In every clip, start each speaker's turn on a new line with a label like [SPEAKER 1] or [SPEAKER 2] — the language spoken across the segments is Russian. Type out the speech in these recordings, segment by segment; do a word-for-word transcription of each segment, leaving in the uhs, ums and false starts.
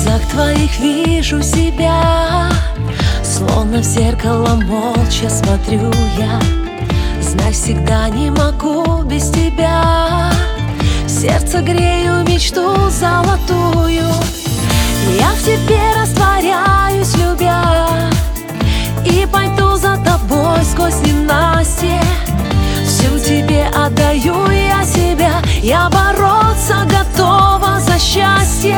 [SPEAKER 1] глазах твоих вижу себя, словно в зеркало молча смотрю я. Знай, всегда не могу без тебя, сердце грею мечту золотую. Я в тебе растворяюсь, любя, и пойду за тобой сквозь ненастье. Всю тебе отдаю я себя, я бороться готова за счастье.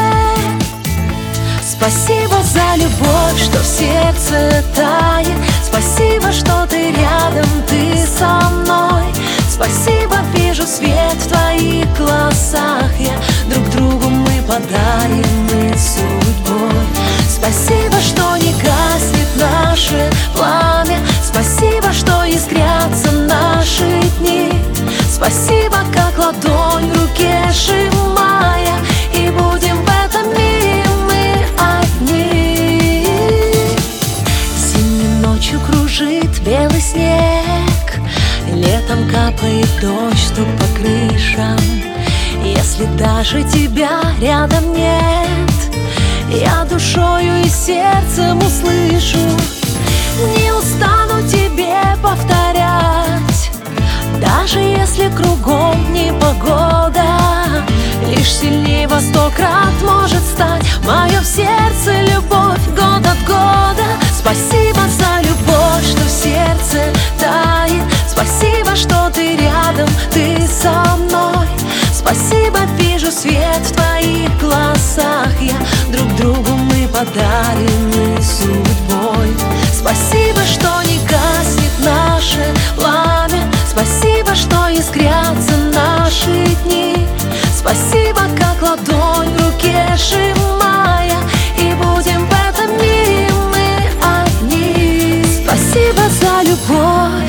[SPEAKER 1] Спасибо за любовь, что в сердце тает. Спасибо, что ты рядом, ты со мной. Спасибо, вижу свет в твоих глазах я. Друг другу мы подарены судьбой. Спасибо, что не гаснет наше пламя. Спасибо, что искрятся наши дни. Спасибо, как ладонь в руке сжимая, и будем в этом мире мы одни. Зимней ночью кружит белый снег, летом капает дождь, стук по крышам. Если даже тебя рядом нет, я душою и сердцем услышу. Не устану тебе повторять, даже если кругом непогода, лишь сильнее во сто крат может стать мое в сердце любовь год от года. Спасибо за любовь, что в сердце тает. Спасибо, что ты рядом, ты со мной. Спасибо, вижу свет в твоих глазах я. Друг другу мы подарены судьбой. Спасибо, что не гаснет наше пламя. Спасибо, что искрятся наши дни. Спасибо, как ладонь в руке сжимая, и будем в этом мире мы одни. Спасибо за любовь.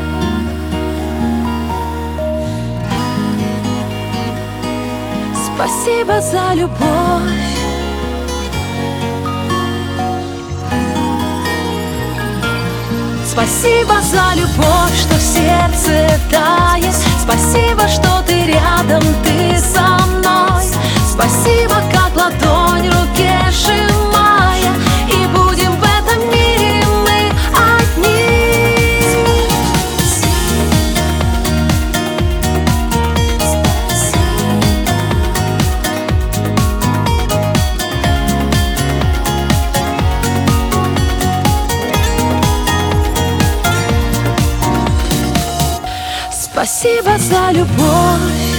[SPEAKER 1] Спасибо за любовь. Спасибо за любовь, что в сердце тает. Спасибо, что ты рядом, ты со мной. Спасибо, как ладонь в руке сжимая, и будем в этом мире мы одни. Спасибо за любовь.